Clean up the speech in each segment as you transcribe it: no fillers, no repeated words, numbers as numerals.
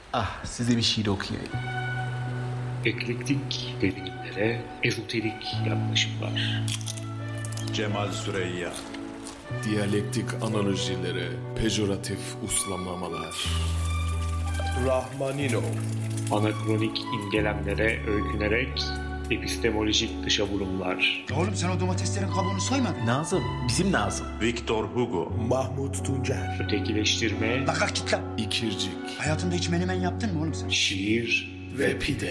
Ah, size bir şiir okuyayım. Eklektik derinimlere ezoterik yaklaşımlar. Cemal Süreyya. Diyalektik analojilere pejoratif uslamlamalar. Rahmaninov. Anakronik imgelemlere öykünerek epistemolojik dışa vurumlar. Oğlum sen o domateslerin kabuğunu soymadın. Nazım, bizim Nazım. Victor Hugo. Mahmut Tuncer. Ötekileştirme, Bak kalk git lan. İkircik Hayatında hiç menemen yaptın mı oğlum sen? şiir, ve pide.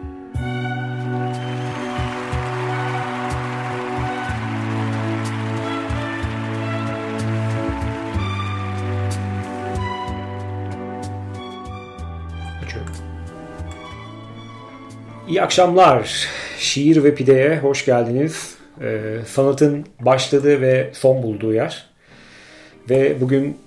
İyi akşamlar. Şiir ve Pide'ye hoş geldiniz. Sanatın başladığı ve son bulduğu yer. Ve bugün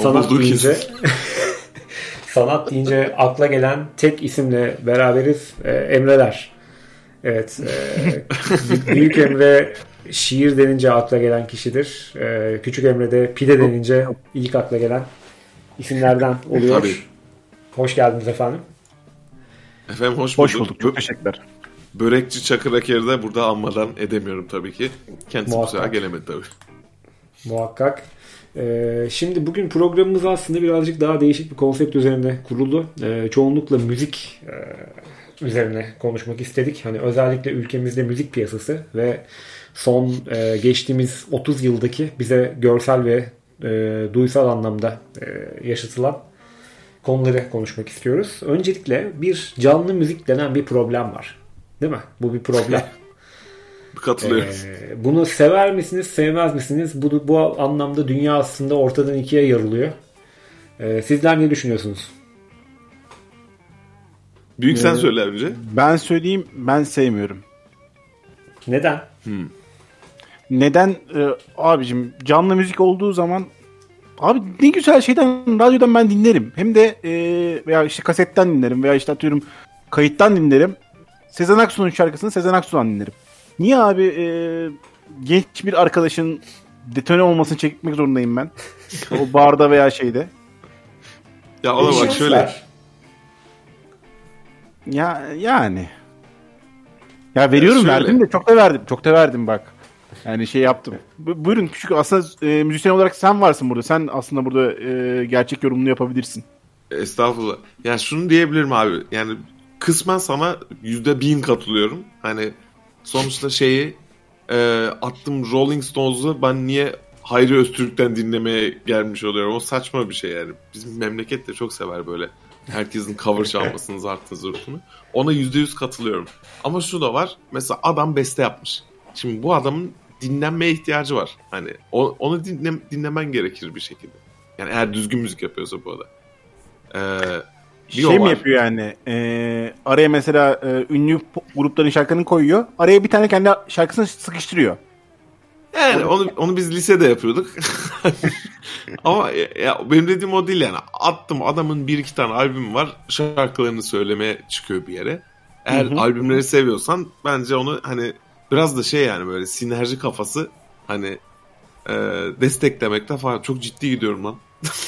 sanat deyince akla gelen tek isimle beraberiz. Emreler. Evet. Büyük Emre şiir denince akla gelen kişidir. Küçük Emre de pide denince ilk akla gelen isimlerden oluyor. Tabii. Hoş geldiniz efendim. Efendim hoş bulduk. Çok teşekkürler. Börekçi Çakır Aker'i de burada anmadan edemiyorum tabii ki. Kendisi bu sefer gelemedi tabii. Muhakkak. Şimdi bugün programımız aslında birazcık daha değişik bir konsept üzerinde kuruldu. Çoğunlukla müzik üzerine konuşmak istedik. Hani özellikle ülkemizde müzik piyasası ve son geçtiğimiz 30 yıldaki bize görsel ve duysal anlamda yaşatılan konuları konuşmak istiyoruz. Öncelikle bir canlı müzik denen bir problem var. Değil mi? Bu bir problem. Katılıyorum. Bunu sever misiniz, sevmez misiniz? Bu anlamda dünya aslında ortadan ikiye yarılıyor. Sizler ne düşünüyorsunuz? Büyük sen söyle önce. Ben söyleyeyim, ben sevmiyorum. Neden? Neden? Abicim canlı müzik olduğu zaman abi ne güzel şeyden, radyodan ben dinlerim. Hem de veya işte kasetten dinlerim veya işte atıyorum kayıttan dinlerim. Sezen Aksu'nun şarkısını Sezen Aksu'dan dinlerim. Niye abi genç bir arkadaşın detone olmasını çekmek zorundayım ben? O barda veya şeyde. Ya ona bak şöyle. Yani. Ya veriyorum, verdim de çok da verdim bak. Yani şey yaptım. Buyurun küçük, aslında müzisyen olarak sen varsın burada. Sen aslında burada gerçek yorumunu yapabilirsin. Estağfurullah. Ya şunu diyebilirim abi. Yani kısmen sana %1000 katılıyorum. Hani sonuçta attım Rolling Stones'u ben niye Hayri Öztürk'ten dinlemeye gelmiş oluyorum. O saçma bir şey yani. Bizim memleket de çok sever böyle. Herkesin cover çalmasını, zartını zurtunu. Ona %100 katılıyorum. Ama şu da var. Mesela adam beste yapmış. Şimdi bu adamın dinlenmeye ihtiyacı var. Hani onu dinlemen gerekir bir şekilde. Yani eğer düzgün müzik yapıyorsa bu adam. Şey mi yapıyor yani? Araya mesela ünlü grupların şarkını koyuyor. Araya bir tane kendi şarkısını sıkıştırıyor. Yani onu biz lisede yapıyorduk. Ama ya benim dediğim o değil yani. Attım, adamın 1-2 tane albüm var. Şarkılarını söylemeye çıkıyor bir yere. Eğer albümleri seviyorsan bence onu hani biraz da yani böyle sinerji kafası hani desteklemekte falan çok ciddi gidiyorum lan.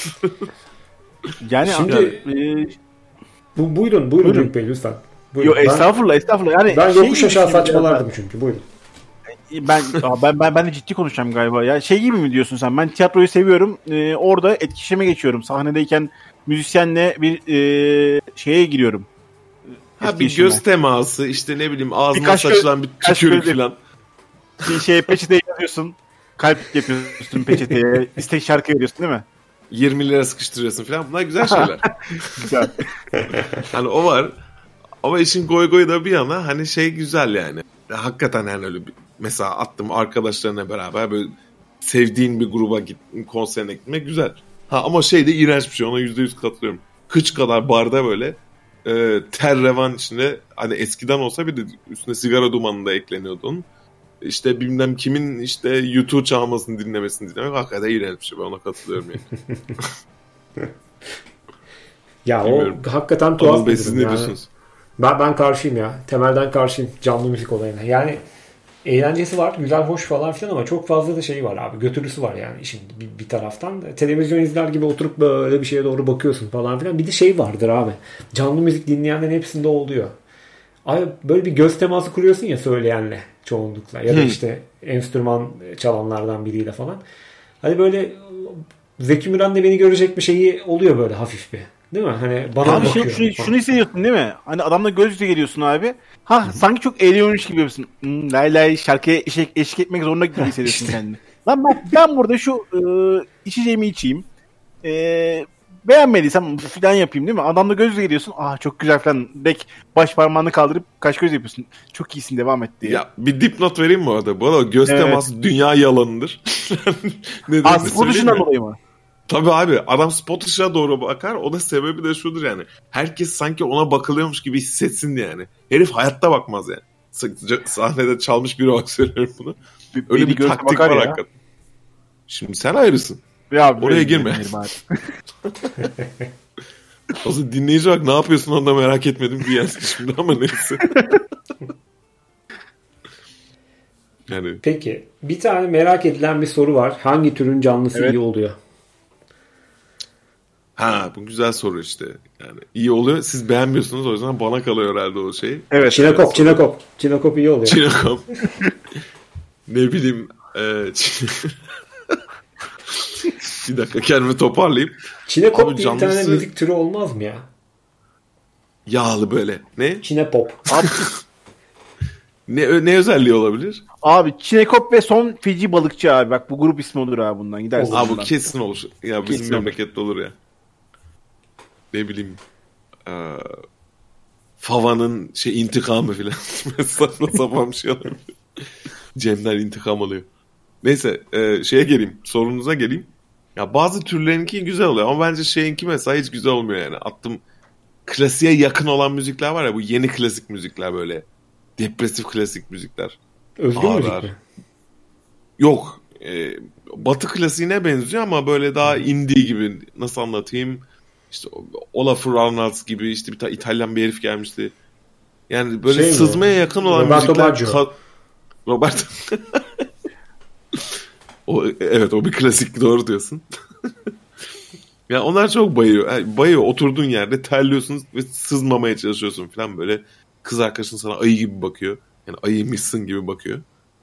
Yani şimdi buyurun Büyük Bey lütfen. Buyurun. Yok estağfurullah. Yani ben yokuş aşağı saçmalardım çünkü. Buyurun. Ben de ciddi konuşacağım galiba. Ya şey gibi mi diyorsun sen? Ben tiyatroyu seviyorum. Orada etkileşime geçiyorum. Sahnedeyken müzisyenle bir şeye giriyorum. Bir göz teması, işte ne bileyim ağzına saçılan bir tükürük falan. Bir peçeteye yazıyorsun. Kalp yapıyorsun peçeteye. İstek şarkı veriyorsun değil mi? 20 lira sıkıştırıyorsun falan. Bunlar güzel şeyler. Güzel. Hani o var. Ama işin goy da bir yana hani güzel yani. Hakikaten yani öyle mesela attım arkadaşlarına beraber böyle sevdiğin bir gruba konserine gitmek güzel. Ama de iğrenç bir şey. Ona %100 katılıyorum. Kıç kadar barda böyle ter revan içinde, hani eskiden olsa bir de üstüne sigara dumanı da ekleniyordu onun. İşte bilmem kimin YouTube çalmasını dinlemesini dinlemek hakikaten iğrenç bir şey. Ben ona katılıyorum yani. Ya bilmiyorum. O hakikaten tuhaf bir durum. Ne diyorsunuz? Ben karşıyım ya. Temelden karşıyım canlı müzik olayına. Yani eğlencesi var. Güzel, hoş falan filan ama çok fazla da şey var abi. Götürüsü var yani işin bir taraftan. Televizyon izler gibi oturup böyle bir şeye doğru bakıyorsun falan filan. Bir de şey vardır abi. Canlı müzik dinleyenlerin hepsinde oluyor. Abi böyle bir göz teması kuruyorsun ya söyleyenle çoğunlukla. Ya da işte enstrüman çalanlardan biriyle falan. Hani böyle Zeki Müren de beni görecek bir şeyi oluyor böyle hafif bir. Değil mi? Hani bana Abi bakıyor. şunu hissediyorsun değil mi? Hani adamla göz yüze geliyorsun abi. Sanki çok eğleniyormuş gibi yapıyorsun. Lay lay şarkıya eşlik etmek zorunda gibi hissediyorsun kendini. Lan ben burada şu içeceğimi içeyim. Beğenmediysem falan yapayım değil mi? Adamla göz yüze geliyorsun. Çok güzel falan. Baş parmağını kaldırıp kaş göz yapıyorsun. Çok iyisin, devam et diye. Ya bir dipnot vereyim mi orada? Bu arada göz teması dünya yalanıdır. Spor dışından dolayı mı? Tabii abi, adam spot ışığa doğru bakar. O da sebebi de şudur yani. Herkes sanki ona bakılıyormuş gibi hissetsin diye yani. Herif hayatta bakmaz yani. Sahnede çalmış biri olarak söylüyorum bunu. Öyle bir taktik var hakikaten. Şimdi sen ayrısın. Ya, oraya girme. Aslında dinleyici bak ne yapıyorsun onda merak etmedim diyensin şimdi ama neyse. Yani. Peki bir tane merak edilen bir soru var. Hangi türün canlısı iyi oluyor? Bu güzel soru işte. Yani iyi oluyor. Siz beğenmiyorsunuz, o yüzden bana kalıyor herhalde o şey. Evet. Çinekop iyi oluyor. Çinekop. Ne bileyim. Bir dakika kendimi toparlayayım. Çinekop diye bir tane müzik türü olmaz mı ya? Yağlı böyle. Ne? Çinepop. Ne özelliği olabilir? Abi Çinekop ve Son Feci Balıkçı abi. Bak bu grup ismi olur abi bundan. Gidersin. Abi bu kesin olur. Ya bizim memlekette olur ya. Ne bileyim. Fava'nın intikamı filan. Saçma sapan bir şey olabilir. Cemler intikam alıyor. Neyse şeye geleyim. Sorunuza geleyim. Ya bazı türlerinki güzel oluyor ama bence şeyinki mesela hiç güzel olmuyor yani. Attım klasiğe yakın olan müzikler var ya, bu yeni klasik müzikler böyle. Depresif klasik müzikler. Özgün müzik mi? Yok. Batı klasiğine benziyor ama böyle daha indie gibi. Nasıl anlatayım? İşte Olafur Arnalds gibi işte bir tane İtalyan bir herif gelmişti. Yani böyle sızmaya yakın olan Roberto müzikler. Robert. O bir klasik, doğru diyorsun. Ya onlar çok bayıyor. Oturduğun yerde terliyorsun ve sızmamaya çalışıyorsun falan böyle. Kız arkadaşın sana ayı gibi bakıyor. Yani ayıymışsın gibi bakıyor.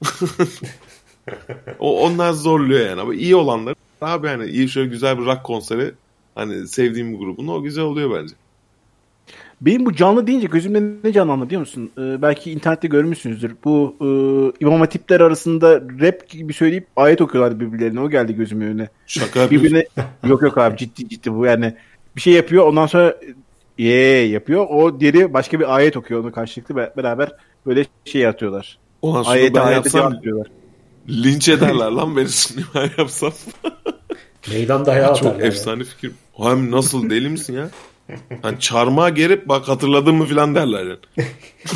Onlar zorluyor yani. Ama iyi olanlar abi, yani iyi şöyle güzel bir rock konseri, hani sevdiğim bir grubun, o güzel oluyor bence. Benim bu canlı deyince gözümde ne canlandı biliyor musun? Belki internette görmüşsünüzdür. Bu İmam Hatipler arasında rap gibi söyleyip ayet okuyorlardı birbirlerine. O geldi gözümün önüne. Şaka yapıyorsun. Yok abi, ciddi bu yani. Bir şey yapıyor, ondan sonra yapıyor. O diğeri başka bir ayet okuyor, onu karşılıklı beraber böyle şey atıyorlar. Ayete yapsam linç ederler lan beni şimdi ben yapsam. Meydan dayağı atarlar. Çok efsane fikir. Hem nasıl, deli misin ya? Hani çarmıha gerip bak hatırladın mı filan derler yani.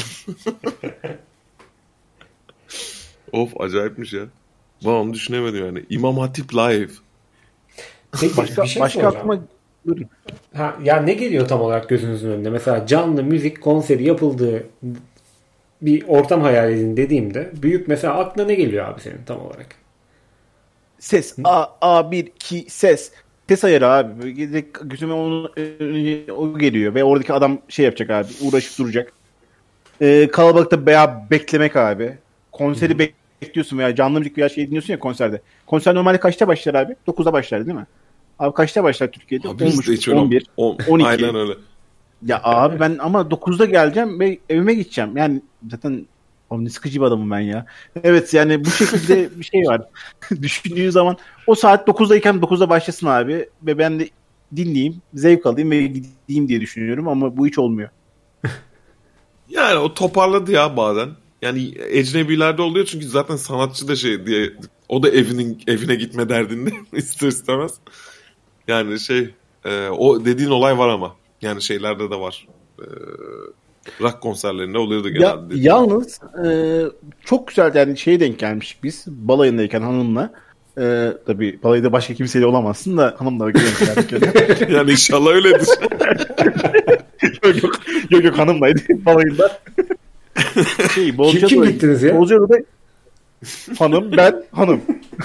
Of, acayipmiş ya. Ben onu düşünemedim yani. İmam Hatip live. Peki, başka aklıma... Ya ne geliyor tam olarak gözünüzün önüne? Mesela canlı müzik konseri yapıldığı bir ortam hayal edin dediğimde büyük mesela aklına ne geliyor abi senin tam olarak? Ses. A1-2 ses. Ses ayarı abi. Gözüme o geliyor ve oradaki adam şey yapacak abi. Uğraşıp duracak. Kalabalıkta veya beklemek abi. Konseri bekliyorsun veya canlı müzik veya şey dinliyorsun ya konserde. Konser normalde kaçta başlar abi? 9'da başlar değil mi? Abi kaçta başlar Türkiye'de? Abi 11, 12. Aynen öyle. Ya abi ben ama 9'da geleceğim ve evime gideceğim. Yani zaten ne sıkıcı bir adamım ben ya. Evet yani bu şekilde bir şey var. Düşündüğün zaman o saat 9'dayken 9'da başlasın abi ve ben de dinleyeyim, zevk alayım ve gideyim diye düşünüyorum ama bu hiç olmuyor. Yani o toparladı ya bazen. Yani ecnebilerde oluyor çünkü zaten sanatçı da şey diye, o da evine gitme derdinde ister istemez. Yani o dediğin olay var ama yani şeylerde de var. Rock konserlerinde oluyordu genelde. Yalnız çok güzel yani şeye denk gelmiş biz balayındayken hanımla. Tabii balayda başka kimseyle olamazsın da hanımla denk geldik. Yani inşallah öyledir. yok hanımlaydı balayında. Kim gittiniz ya? hanım, ben hanım.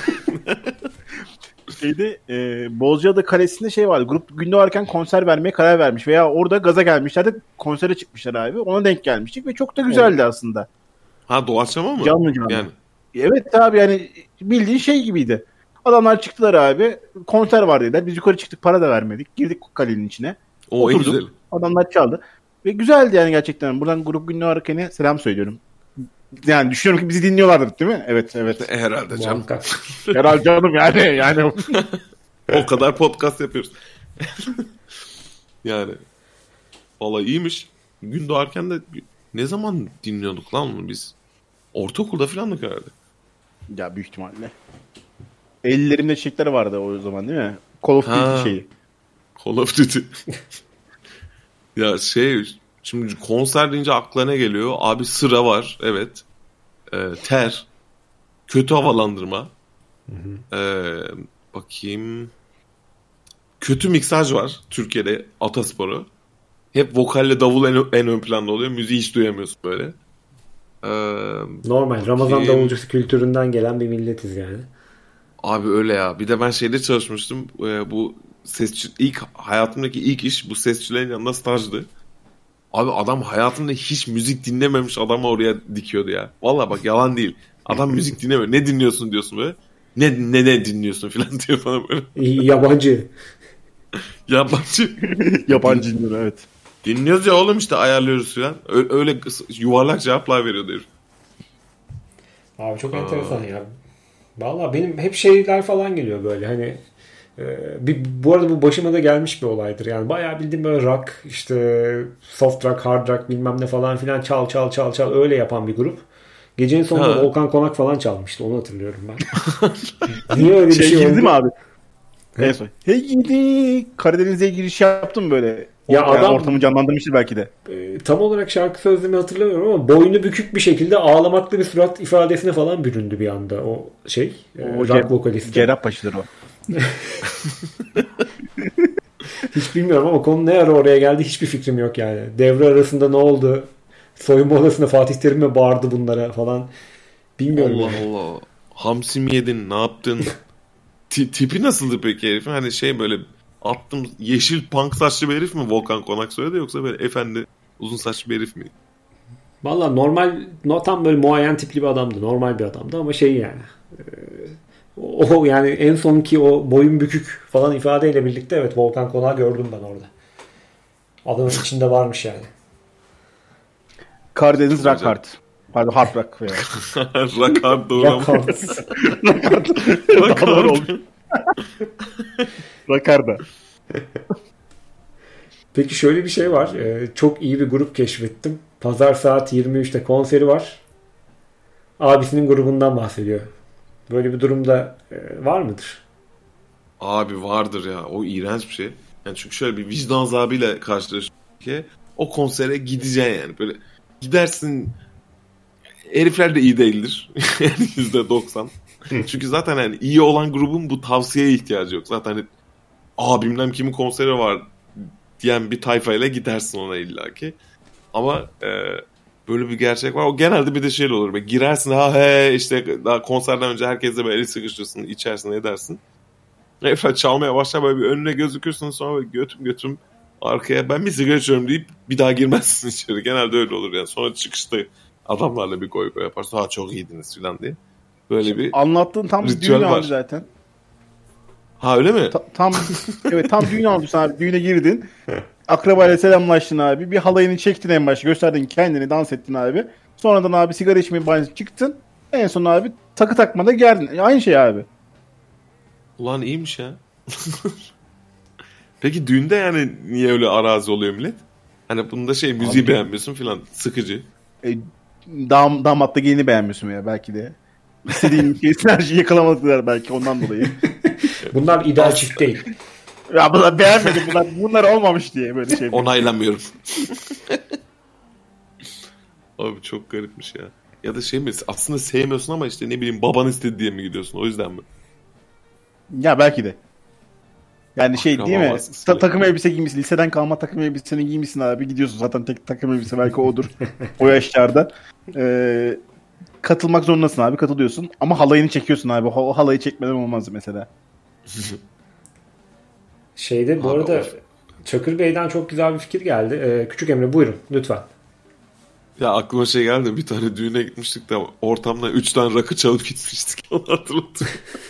Bozcaada Kalesi'nde şey vardı. Grup günde varken konser vermeye karar vermiş. Veya orada gaza gelmişler de konsere çıkmışlar abi. Ona denk gelmiştik ve çok da güzeldi aslında. Ha, doğaçlama mı? Canlı canlı. Yani. Evet abi, yani bildiğin şey gibiydi. Adamlar çıktılar abi. Konser var dediler. Biz yukarı çıktık, para da vermedik. Girdik kalenin içine. O en Oturduk. güzel. Adamlar çaldı. Ve güzeldi yani gerçekten. Buradan grup günde varken selam söylüyorum. Yani düşünüyorum ki bizi dinliyorlardır değil mi? Evet. Herhalde canım. Muhakkak. Herhalde canım yani. O kadar podcast yapıyoruz. Yani. Vallahi iyiymiş. Gün doğarken de ne zaman dinliyorduk lan bunu biz? Ortaokulda falandık herhalde. Ya büyük ihtimalle. Ellerimde çiçekler vardı o zaman değil mi? Call of Duty şeyi. Call of Duty. Ya şimdi konser deyince aklına ne geliyor? Abi sıra var, evet. Ter. Kötü havalandırma. Bakayım. Kötü miksaj var Türkiye'de, Ataspor'u. Hep vokalle davul en ön planda oluyor. Müziği hiç duyamıyorsun böyle. Normal. Ramazan davulcusu kültüründen gelen bir milletiz yani. Abi öyle ya. Bir de ben şeyde çalışmıştım. Bu hayatımdaki ilk iş bu sesçilerin yanında stajdı. Abi adam hayatında hiç müzik dinlememiş adamı oraya dikiyordu ya. Vallahi bak, yalan değil. Adam müzik dinlemiyor. Ne dinliyorsun diyorsun böyle. Ne dinliyorsun falan diyor bana böyle. Yabancı. Yabancı dinliyor, evet. Dinliyoruz ya oğlum, işte ayarlıyoruz falan. Öyle yuvarlak cevaplar veriyordu herif. Abi çok enteresan ya. Vallahi benim hep şeyler falan geliyor böyle hani bu arada bu başıma da gelmiş bir olaydır. Yani bayağı bildiğim böyle rock, işte soft rock, hard rock bilmem ne falan filan çal öyle yapan bir grup. Gecenin sonunda Volkan Konak falan çalmıştı. Onu hatırlıyorum ben. Niye öyle bir şey oldu? Girdi mi abi? Evet. Hey gidi. Karadeniz'e giriş yaptım böyle. Ya yani adam ortamı canlandırmıştır belki de. Tam olarak şarkı sözlerini hatırlamıyorum ama boynu bükük bir şekilde ağlamaklı bir surat ifadesine falan büründü bir anda o rock vokalisti. Cerrahpaşa'dır o. Hiç bilmiyorum ama konu ne ara oraya geldi hiçbir fikrim yok yani. Devre arasında ne oldu? Soyunma odasında Fatih Terim mi bağırdı bunlara falan. Bilmiyorum. Allah yani. Allah. Hamsi mi yedin? Ne yaptın? Tipi nasıldı peki herifin? Hani böyle attım, yeşil punk saçlı bir herif mi Volkan Konak söyledi, yoksa böyle efendi uzun saçlı bir herif mi? Valla normal, tam böyle muayyen tipli bir adamdı. Normal bir adamdı ama yani. O yani en sonki o boyun bükük falan ifadeyle birlikte evet Volkan Konak'ı gördüm ben orada. Adamın içinde varmış yani. Karadeniz rock hard. Pardon, hard rock. Rock hard doğru ama. Rock hard oldu. Rock hard. Peki şöyle bir şey var. Çok iyi bir grup keşfettim. Pazar saat 23'te konseri var. Abisinin grubundan bahsediyor. Böyle bir durumda var mıdır? Abi vardır ya. O iğrenç bir şey. Yani çünkü şöyle bir vicdan azabıyla karşılaşıyorsun ki o konsere gideceksin yani. Böyle gidersin, herifler de iyi değildir. Yani %90. Çünkü zaten yani iyi olan grubun bu tavsiyeye ihtiyacı yok. Zaten hani bilmem kimin konseri var diyen bir tayfayla gidersin ona illaki. Ama böyle bir gerçek var. O genelde bir de şey olur. Böyle girersin işte daha konserden önce herkesle böyle eli sıkıştırsın, içersin, edersin. Herifler çalmaya başlar, böyle bir önüne gözükürsün, sonra böyle götüm arkaya ben bir sigara içiyorum deyip bir daha girmezsin içeri. Genelde öyle olur yani. Sonra çıkışta adamlarla bir goy yaparsın. Çok iyiydiniz falan diye. Böyle bir anlattığın tam düğün aldı zaten. Ha öyle mi? Evet, tam düğün almışsın abi. Düğüne girdin. Akrabayla selamlaştın abi. Bir halayını çektin en başta. Gösterdin kendini, dans ettin abi. Sonradan abi sigara içmeye başladın, çıktın. En son abi takı takmada geldin. Aynı şey abi. Ulan iyiymiş ya. Peki düğünde yani niye öyle arazi oluyor millet? Hani bunda müziği beğenmiyorsun falan, sıkıcı. Damat da gelini beğenmiyorsun ya belki de. İstediğin sinerjiyi yakalamadılar belki ondan dolayı. Bunlar ideal çift değil. Ya bunlar beğenmedim, bunlar olmamış diye böyle şey. Onaylamıyorum. Abi çok garipmiş ya. Ya da mi aslında sevmiyorsun ama işte ne bileyim baban istedi diye mi gidiyorsun, o yüzden mi? Ya belki de. Yani değil mi? Takım elbise giymişsin. Liseden kalma takım elbiseni giymişsin abi. Gidiyorsun zaten, tek takım elbise belki odur. O yaşlarda. katılmak zorundasın abi. Katılıyorsun. Ama halayını çekiyorsun abi. O halayı çekmeden olmaz mesela. Şeyde bu Abi, arada of. Çakır Bey'den çok güzel bir fikir geldi. Küçük Emre buyurun lütfen. Ya aklıma şey geldi. Bir tane düğüne gitmiştik de ortamdan 3 tane rakı çalıp gitmiştik. Onu hatırladım.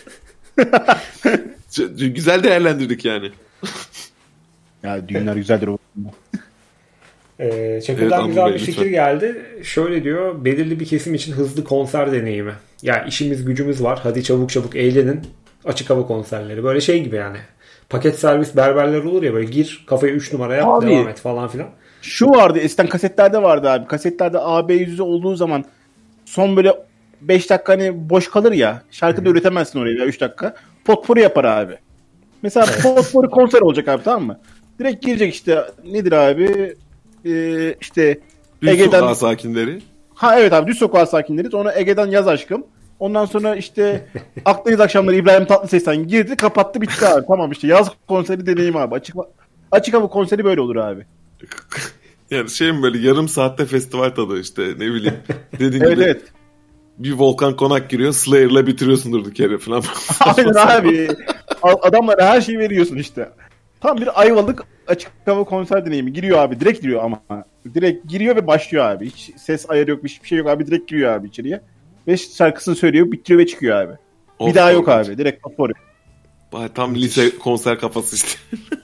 Güzel değerlendirdik yani. Ya düğünler güzeldir o. Çakır'dan Evet, güzel Anıl bir Bey, fikir lütfen. geldi. Şöyle diyor, belirli bir kesim için hızlı konser deneyimi. Ya işimiz gücümüz var, hadi çabuk çabuk eğlenin. Açık hava konserleri. Böyle şey gibi yani. Paket servis berberler olur ya, böyle gir kafaya 3 numara yap Abi. devam et falan filan. Şu vardı eskiden kasetlerde vardı abi. Kasetlerde AB yüzü olduğu zaman son böyle 5 dakika hani boş kalır ya. Şarkı da üretemezsin oraya ya 3 dakika. Potpourri yapar abi. Mesela potpourri konser olacak abi, tamam mı? Direkt girecek işte nedir abi? İşte Düz Ege'den... sokağı sakinleri. Ha evet abi, düz sokağa sakinleri. Sonra Ege'den Yaz Aşkım. Ondan sonra işte Akdeniz Akşamları İbrahim Tatlıses'ten girdi, kapattı, bitti abi. Tamam işte yaz konseri deneyim abi. Açık hava konseri böyle olur abi. Yani şey mi, böyle yarım saatte festival tadı işte, ne bileyim. Dediğin Evet gibi evet. bir Volkan Konak giriyor, Slayer'la bitiriyorsun durduk yere falan. Aynen abi. Adamlara her şeyi veriyorsun işte. Tam bir Ayvalık açık hava konser deneyimi. Giriyor abi. Direkt giriyor ama. Direkt giriyor ve başlıyor abi. Hiç ses ayarı yok, hiçbir şey yok abi. Direkt giriyor abi içeriye. Ve şarkısını söylüyor, bitiriyor ve çıkıyor abi. Bir daha yok abi. Direkt potpourri. Tam lise konser kafası işte.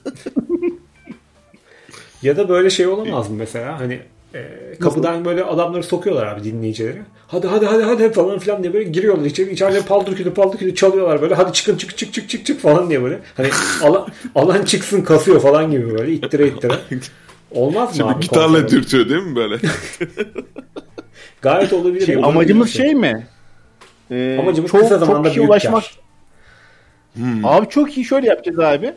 Ya da böyle şey olamaz mı mesela, hani kapıdan böyle adamları sokuyorlar abi, dinleyicileri. Hadi falan filan diye böyle giriyorlar içeri. İçeride paldır küldür çalıyorlar böyle. Hadi çıkın çık falan diye böyle. Hani alan çıksın kasıyor falan gibi böyle ittire. Olmaz mı Şimdi abi? gitarla konser? dürtüyor değil mi böyle? Gayet olabilir. Amacımız şey mi? Amacımız kısa zamanda çok iyi büyük ulaşmak. kar. Abi çok iyi, şöyle yapacağız abi.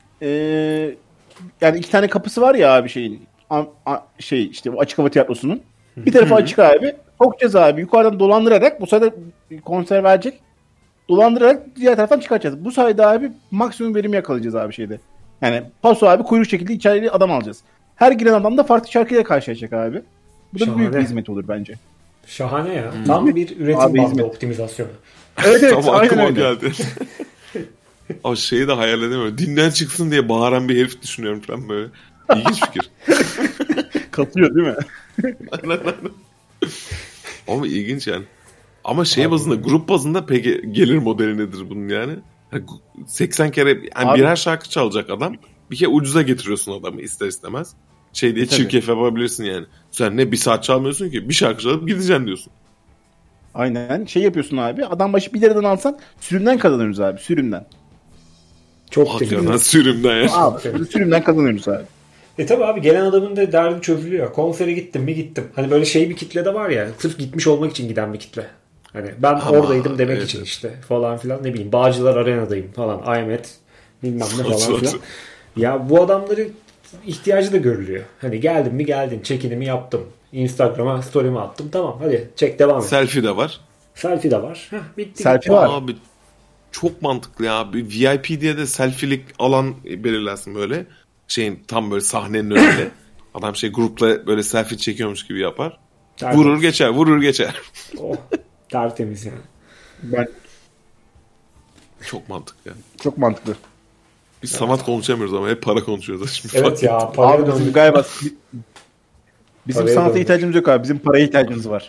Yani 2 tane kapısı var ya abi şeyin. İşte bu açık hava tiyatrosunun. Bir tarafı açık abi. Sokacağız abi. Yukarıdan dolandırarak, bu sayede konser verecek. Dolandırarak diğer taraftan çıkartacağız. Bu sayede abi maksimum verim yakalayacağız abi şeyde. Yani paso abi kuyruk şekilde içeriye adam alacağız. Her giren adam da farklı şarkıyla karşılaşacak abi. Bu da Şahane. büyük bir hizmet olur bence. Şahane ya. Tam bir üretim Abi bandı hizmet. optimizasyonu. Evet Tam aynen aklıma öyle. geldi. O şeyi de hayal edemiyorum. Dinlen çıksın diye bağıran bir herif düşünüyorum falan böyle. İlginç fikir. Katılıyor değil mi? Aynen. Ama ilginç yani. Ama şey bazında, grup bazında peki gelir modeli nedir bunun yani? 80 kere yani Abi- birer şarkı çalacak adam. Bir kere ucuza getiriyorsun adamı ister istemez. Şey diye Tabii. çirkef yapabilirsin yani. Sen ne bir saat çalmıyorsun ki, bir şarkı çalıp gideceksin diyorsun. Aynen. Şey yapıyorsun abi. Adam başı 1 liradan alsan sürümden kazanıyoruz abi. Sürümden. Çok Hakikaten tehlikeli. sürümden ya. Abi sürümden kazanıyoruz abi. Tabi abi, gelen adamın da derdi çözülüyor. Konsere gittim mi gittim. Hani böyle şey bir kitle de var ya. Sırf gitmiş olmak için giden bir kitle. Hani ben Ama, oradaydım demek evet, için evet. işte falan filan, ne bileyim Bağcılar Arena'dayım falan. Ahmet bilmem ne falan filan. Ya bu adamların ihtiyacı da görülüyor. Hani geldim mi geldin, check-in'imi yaptım. Instagram'a story'mi attım. Tamam hadi çek devam et. Selfie de var. Selfie de var. Heh, bitti. Selfie gitti. var. Abi çok mantıklı ya. Bir VIP diye de selfie'lik alan belirlensin böyle. Şeyin tam böyle sahnenin önünde. Adam şey grupla böyle selfie çekiyormuş gibi yapar. Tertemiz. Vurur geçer. Oh, tertemiz yani. Ben Çok mantıklı yani. çok mantıklı. Biz sanat konuşamıyoruz ama hep para konuşuyoruz. Şimdi Evet ya, paraya Abi bizim döndük. galiba bizim Paraya sanata döndük. ihtiyacımız yok abi. Bizim paraya ihtiyacımız var.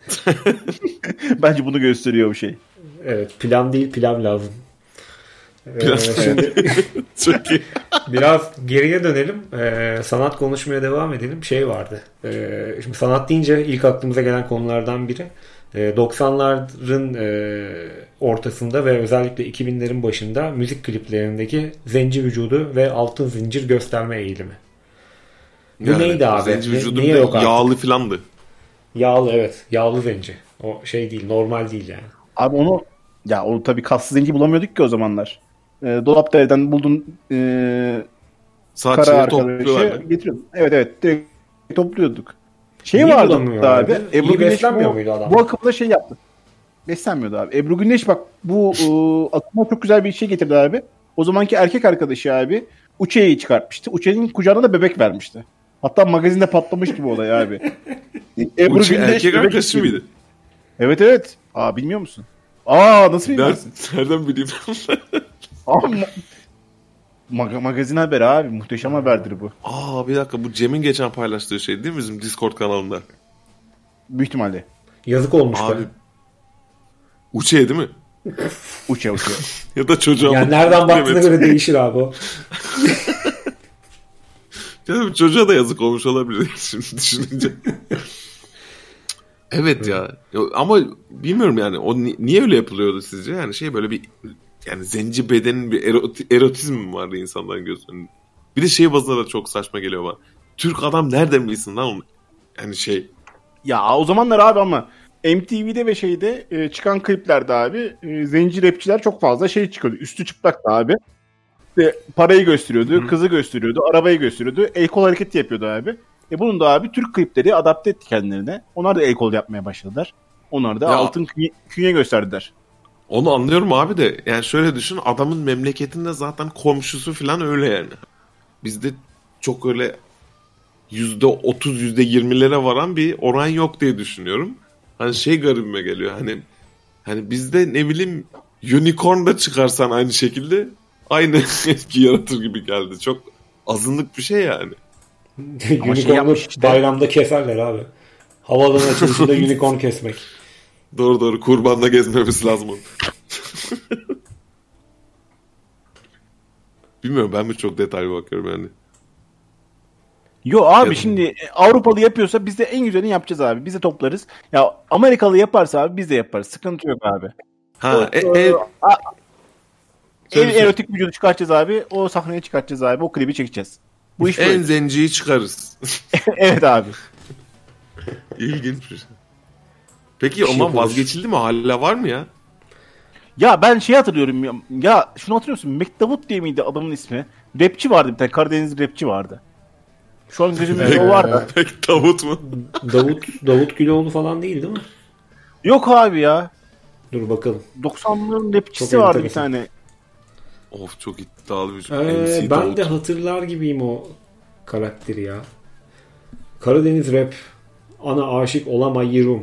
Bence bunu gösteriyor bu şey. Evet, plan değil pilav lazım. Plan. Şimdi Çok iyi. biraz geriye dönelim. Sanat konuşmaya devam edelim. Şey vardı. Şimdi sanat deyince ilk aklımıza gelen konulardan biri. 90'ların ortasında ve özellikle 2000'lerin başında müzik kliplerindeki zenci vücudu ve altın zincir gösterme eğilimi. Bu neydi abi? Zenci vücudu Niye bir de yok artık? yağlı filandı. Yağlı, evet. Yağlı zenci. O şey değil. Normal değil yani. Abi onu tabii kaslı zenci bulamıyorduk ki o zamanlar. Dolapta evden buldun kara Saatçileri arkadaşı topluyorlardı. getiriyordun. Evet direkt topluyorduk. Şey Niye vardı bulamıyor abi. abi? Ebru İyi Güneş beslenmiyor muydu adam? bu akımda şey yaptı. Beslenmiyordu abi. Ebru Güneş bak bu akıma çok güzel bir şey getirdi abi. O zamanki erkek arkadaşı abi Uçe'yi çıkartmıştı. Uçe'nin kucağına da bebek vermişti. Hatta magazinde patlamış gibi olay abi. Ebru Bu erkek bebek arkadaşı istiyor. mıydı? Evet. Aa bilmiyor musun? Aa nasıl bilmezsin? Nereden bileyim? Aa, magazin haber abi. Muhteşem haberdir bu. Aa bir dakika, bu Cem'in geçen paylaştığı şey değil mi bizim Discord kanalında? Büyük ihtimalle. Yazık olmuş Abi be. Uçe değil mi? Uça. Ya da çocuğa Yani mı? nereden baktığına Evet. göre değişir abi o. Ya çocuğa da yazık olmuş olabilir şimdi düşününce. Evet ya. Ama bilmiyorum yani o niye öyle yapılıyordu sizce? Yani şey böyle bir yani zenci bedenin bir erotizm mi vardı insanların gözünde? Bir de şey bazında da çok saçma geliyor bana. Türk adam nereden bilsin lan onu? Yani şey. Ya o zamanlar abi ama MTV'de ve şeyde çıkan kliplerde abi zenci rapçiler çok fazla şey çıkıyordu. Üstü çıplaktı abi. İşte parayı gösteriyordu, kızı gösteriyordu, arabayı gösteriyordu. El kol hareketi yapıyordu abi. Bunun da abi Türk klipleri adapte etti kendilerine. Onlar da el kol yapmaya başladılar. Onlar da Ya, altın künye gösterdiler. onu anlıyorum abi de yani şöyle düşün, adamın memleketinde zaten komşusu falan öyle yani. Bizde çok öyle %30 %20'lere varan bir oran yok diye düşünüyorum. Hani şey garibime geliyor hani bizde ne bileyim unicorn da çıkarsan aynı şekilde aynı etki yaratır gibi geldi. Çok azınlık bir şey yani. Unicorn'u yapmış işte. bayramda keserler abi. Havaların açılışında unicorn kesmek. Doğru kurbanla gezmemesi lazım onun. Bilmiyorum, ben mi çok detaylı bakıyorum yani. Yo abi Ya- şimdi Avrupalı yapıyorsa biz de en güzelini yapacağız abi. Biz de toplarız. Ya Amerikalı yaparsa abi biz de yaparız. Sıkıntı yok abi. Ha, En Söyle. erotik vücudu çıkartacağız abi. O sahneye çıkartacağız abi. O klibi çekeceğiz. Bu iş en böyle. zenciyi çıkarız. Evet abi. İlginç bir şey. Peki şey ondan yapılır. vazgeçildi mi? Hala var mı ya? Ya ben şey hatırlıyorum ya. Ya şunu hatırlıyor musun? McDavut diye miydi adamın ismi? Rapçi vardı bir tane. Karadeniz rapçi vardı. Şu an gözümde o var da. Peki Davut mu? Davut Güloğlu falan değil mi? Yok abi ya. Dur bakalım. 90'ların rapçisi Çok vardı bir enteresan. tane. Of çok iddialı bir MC Ben Davut. de hatırlar gibiyim o karakteri ya. Karadeniz rap. Ana aşık olamayırım.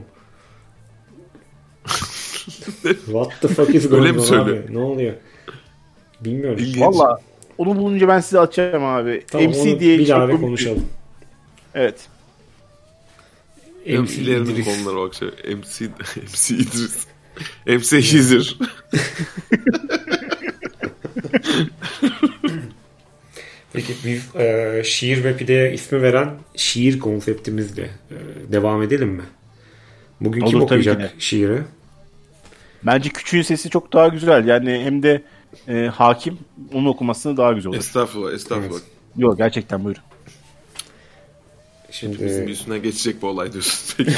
What the fuck is Öyle going mi on söylüyor? abi? Ne oluyor? Bilmiyorum. İlginç. Valla onu bulunca ben size açacağım abi. Tamam, MC onu diye bir daha çok- konuşalım. Evet. MC MC'lerin İdris. konulara bak şey. MC İdris. MC Hizir. Peki biz şiir ve pideye ismi veren şiir konseptimizle devam edelim mi? Bugün kim Olur, tabii ki okuyacak de. şiiri? Bence küçüğün sesi çok daha güzel. Yani hem de hakim onun okumasını daha güzel olur. Estağfurullah. Evet. Yok gerçekten buyurun. Şimdi Bizim üstüne geçecek bu olay diyorsun. Peki.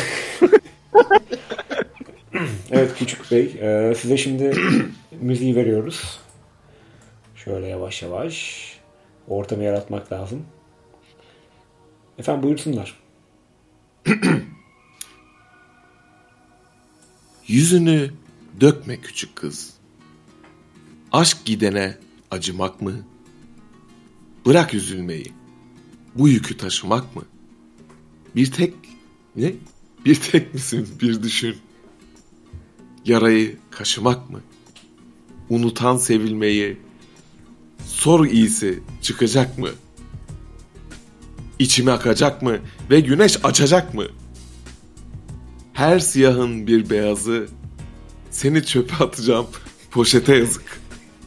evet Küçük Bey, size şimdi müziği veriyoruz. Şöyle yavaş yavaş ortamı yaratmak lazım. Efendim buyursunlar. Yüzünü dökme küçük kız. Aşk gidene acımak mı? Bırak üzülmeyi. Bu yükü taşımak mı? Bir tek misin bir düşün. Yarayı kaşımak mı? Unutan sevilmeyi. Sor iyisi çıkacak mı? İçime akacak mı? Ve güneş açacak mı? Her siyahın bir beyazı. Seni çöpe atacağım. Poşete yazık.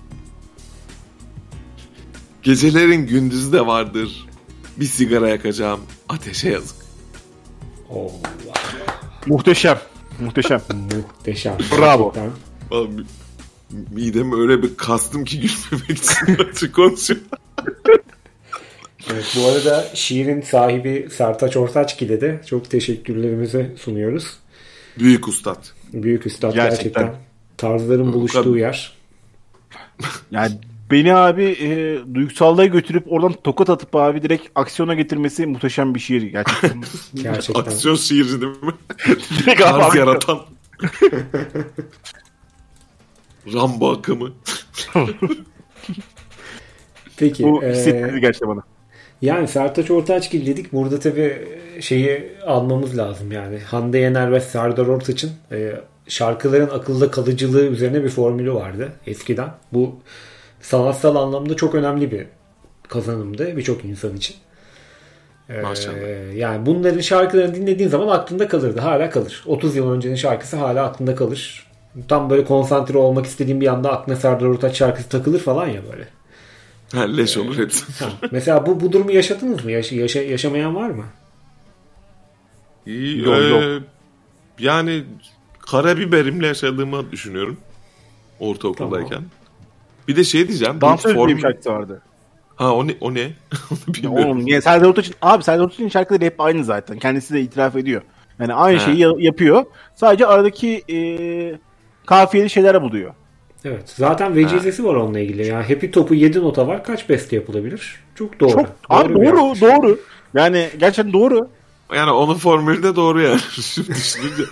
Gecelerin gündüzü de vardır. Bir sigara yakacağım. Ateşe yazık. Allah, Muhteşem. Muhteşem. muhteşem. Bravo. Gerçekten. Vallahi midemi öyle bir kastım ki gülmemek için açık konuşuyorum. Evet, bu arada şiirin sahibi Sertaç Ortaçgil'e de çok teşekkürlerimizi sunuyoruz. Büyük ustad. Büyük üstad Gerçekten. gerçekten. Tarzların buluştuğu yer. Yani beni abi duygusallığa götürüp oradan tokat atıp abi direkt aksiyona getirmesi muhteşem bir şiir gerçekten. Gerçekten. Aksiyon şiirci değil mi? direkt abi, Tarz abi. yaratan. Rambo akımı. Peki. Bu hissettirdi gerçekten bana. Yani Sertaç Ortaçgil dedik. Burada tabii şeyi almamız lazım yani. Hande Yener ve Serdar Ortaç'ın şarkıların akılda kalıcılığı üzerine bir formülü vardı eskiden. Bu sanatsal anlamda çok önemli bir kazanımdı birçok insan için. Yani bunların şarkılarını dinlediğin zaman aklında kalırdı. Hala kalır. 30 yıl öncenin şarkısı hala aklında kalır. Tam böyle konsantre olmak istediğim bir anda aklına Serdar Ortaç şarkısı takılır falan ya böyle. Leş olur hepsi. Mesela bu durumu yaşadınız mı? Yaşamayan var mı? Yok. Yani karabiberimle yaşadığımı düşünüyorum. Ortaokuldayken. Tamam. Bir de şey diyeceğim. Dansöz diye bir şarkısı vardı. Ha o ne? Onu bilmiyorum. Oğlum, yani Serdar Ortaç'ın şarkıları hep aynı zaten. Kendisi de itiraf ediyor. Yani aynı He. şeyi yapıyor. Sadece aradaki kafiyeli şeyler buluyor. Evet. Zaten vecizesi var onunla ilgili. Yani Happy Top'u 7 nota var. Kaç beste yapılabilir? Çok doğru. Çok abi bir yaklaşım. doğru. Yani gerçekten doğru. Yani onun formülü de doğru yani. Şimdi düşününce.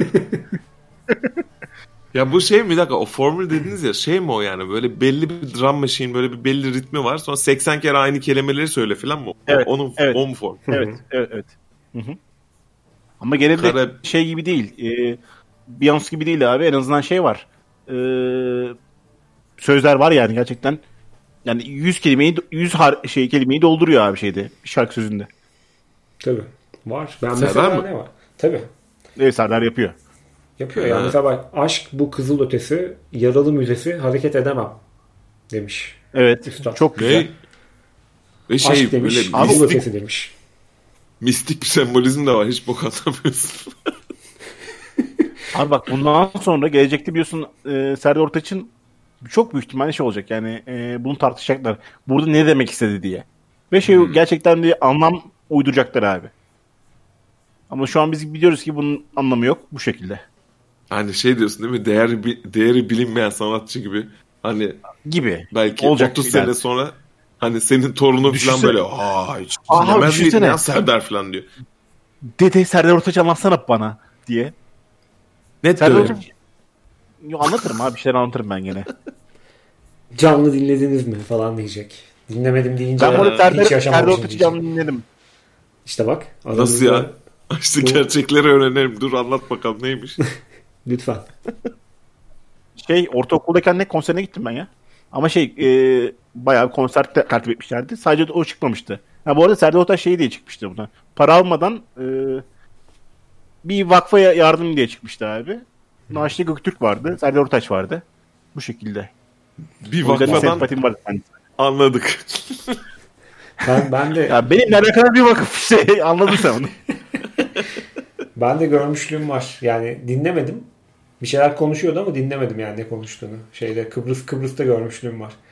Ya bu şey mi? Bir dakika, o formül dediniz ya, şey mi o yani? Böyle belli bir drum machine, böyle bir belli ritmi var. Sonra 80 kere aynı kelimeleri söyle falan mı? Evet, evet. O mu form? Evet. Hı. Ama gene de şey gibi değil. Beyoncé gibi değil abi. En azından şey var. Sözler var yani gerçekten. Yani 100 kelimeyi dolduruyor abi şeyde. Bir şarkı sözünde. Tabii. Var. Ben Serdar mesela mı? ne var? Tabii. Evet, Serdar yapıyor. Yapıyor yani. Mesela bak, aşk bu kızıl ötesi, yaralı müzesi hareket edemem demiş. Evet. Üstad. Çok güzel. Ve şey Aşk demiş, böyle kızıl ötesi demiş. mistik bir sembolizm de var. Hiç bok atamıyorsun. Abi bak, bundan sonra gelecekte biliyorsun Serdar Ortaç'ın çok büyük ihtimalle şey olacak yani bunu tartışacaklar. Burada ne demek istedi diye. Ve gerçekten bir anlam uyduracaklar abi. Ama şu an biz biliyoruz ki bunun anlamı yok bu şekilde. Hani şey diyorsun değil mi? Değeri bilinmeyen sanatçı gibi. Hani Gibi. belki Olacak 30 yani. sene sonra hani senin torunun falan böyle hiç Aha, dinlemez miydin düşünsene. ya Serdar falan diyor. Dede Serdar Ortaç anlatsana bana diye. Net Serdar böyle. Ortaç... Yo, anlatırım abi, bir şeyler anlatırım ben gene. Canlı dinlediniz mi falan diyecek. Dinlemedim deyince Ben burada hiç Serdar yaşamamışım Ortaç'ı diyecek. canlı dinledim. İşte bak. Nasıl ya? İşte gerçekleri öğrenelim. Dur anlat bakalım neymiş. Lütfen. Ortaokuldayken ne konserine gittim ben ya. Ama bayağı bir konser tertip etmişlerdi. Sadece o çıkmamıştı. Ha, bu arada Serdar Ortaç diye çıkmıştı buna. Para almadan bir vakfa yardım diye çıkmıştı abi. Naşli Göktürk vardı. Serdar Ortaç vardı. Bu şekilde. Bir O yüzden vakfadan sempatim var. anladık. Ben de Ya benimle alakalı bir vakıf anladın sen onu. ben de görmüşlüğüm var. Yani dinlemedim. Bir şeyler konuşuyordu ama dinlemedim yani ne konuştuğunu. Kıbrıs'ta görmüşlüğüm var.